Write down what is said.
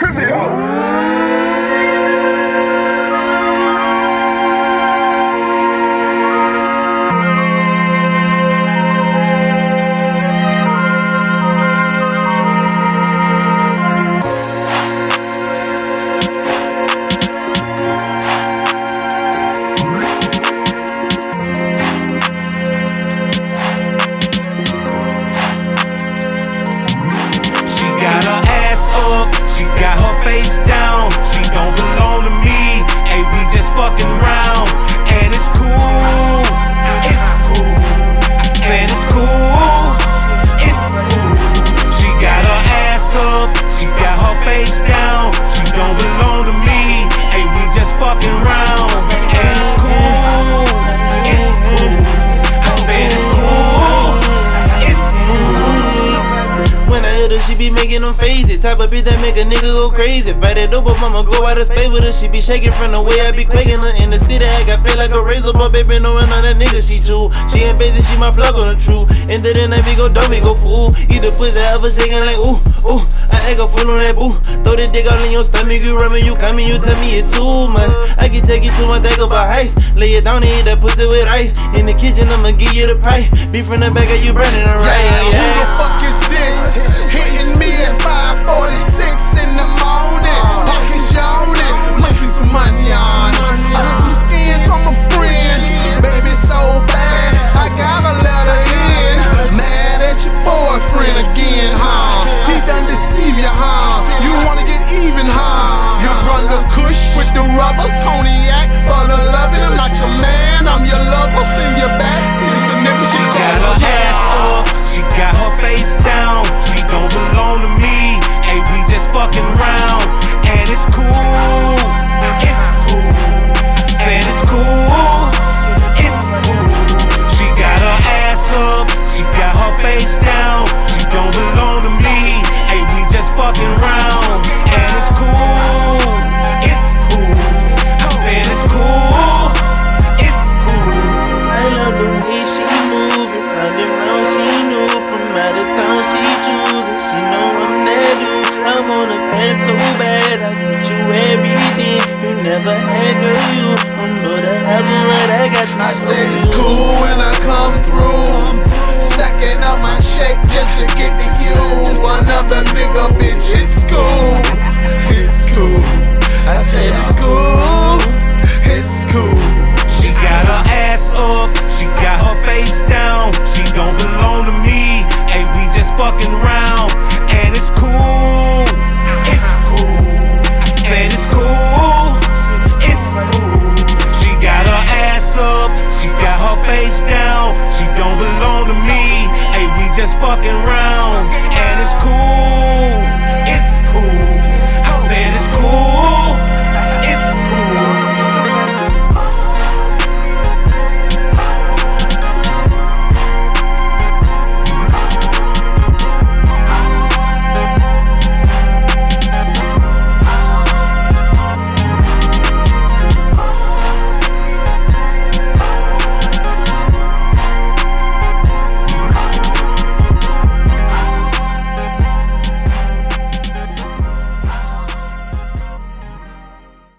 Trizzy, yo. She got her face down, she don't belong to me. Hey, we just fucking round, and it's cool, it's cool. Saying it's cool, it's cool. She got her ass up, she got her face down, she don't belong to me. Hey, we just fucking round, and it's cool, it's cool. Saying it's cool, it's cool. When I hit her, she be making them faces. Type of bitch that make a nigga go crazy. Fight it up, but mama go out of space with her. She be shaking from the way I be quaking her. In the city, I got feel like a razor, but baby, knowing on that nigga she chew. She ain't basic, she my plug on the true. End of the night, we go dumb, we go fool. Eat the pussy, ever shaking like ooh, ooh. I act a fool on that boo. Throw the dick all in your stomach, you rubbing, you coming, you tell me it's too much. I can take you to my deck about ice. Lay it down and eat that pussy with ice. In the kitchen, I'ma give you the pie. Be from the back of you burning her right. Yeah, who the fuck is this? Hitting me at 5:46 in the morning. Pockets yawning, must be some money on. Some skins from a friend. Baby, so bad, I gotta let her in. Mad at your boyfriend again, huh? He done deceive you, huh? You wanna get even, huh? You run the kush with the rubbers, cognac for the loving. I'm not your man, I'm your lover. Send you back to the significant. She got her ass up, she got her face down, she don't belong to me. Hey, we just fucking round, and it's cool, it's cool. Saying it's cool, it's cool. She got her ass up, she got her face down, she don't belong to me. Hey, we just fucking round, and it's cool, it's cool. I'm saying it's cool, it's cool. I love the way she moving, round and round. She knew from out of town she choosing. She know I'm that dude. I wanna pass so bad, I get you everything you never had, girl. You don't know that ever what I got. I said it's cool when I come through, stacking up my check just to get to you. Another nigga, bitch, it's cool, it's cool. I said it's cool, it's cool. She got her ass up, she got her face down, she don't belong to me. Hey, we just fucking round, and it's cool, it's cool. Saying it's cool, it's cool. She got her ass up, she got her face down, she don't belong to me. Hey, we just fucking round, and it's cool.